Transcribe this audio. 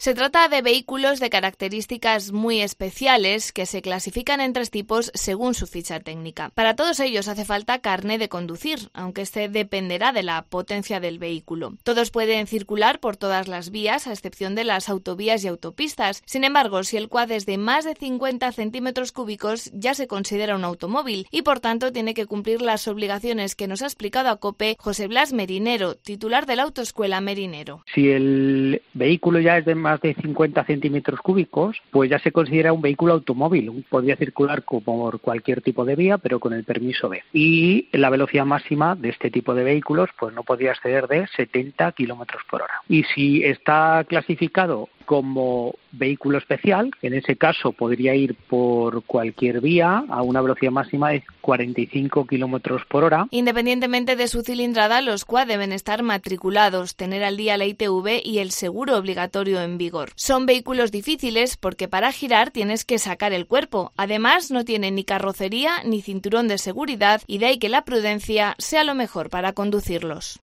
Se trata de vehículos de características muy especiales que se clasifican en 3 tipos según su ficha técnica. Para todos ellos hace falta carné de conducir, aunque este dependerá de la potencia del vehículo. Todos pueden circular por todas las vías, a excepción de las autovías y autopistas. Sin embargo, si el quad es de más de 50 centímetros cúbicos, ya se considera un automóvil y, por tanto, tiene que cumplir las obligaciones que nos ha explicado a COPE José Blas Merinero, titular de la Autoescuela Merinero. Si el vehículo ya es de más de 50 centímetros cúbicos, pues ya se considera un vehículo automóvil. Podría circular por cualquier tipo de vía, pero con el permiso B. Y la velocidad máxima de este tipo de vehículos pues no podría exceder de 70 kilómetros por hora. Y si está clasificado como vehículo especial, en ese caso podría ir por cualquier vía a una velocidad máxima de 45 kilómetros por hora. Independientemente de su cilindrada, los quad deben estar matriculados, tener al día la ITV y el seguro obligatorio en vigor. Son vehículos difíciles porque para girar tienes que sacar el cuerpo. Además, no tienen ni carrocería ni cinturón de seguridad y de ahí que la prudencia sea lo mejor para conducirlos.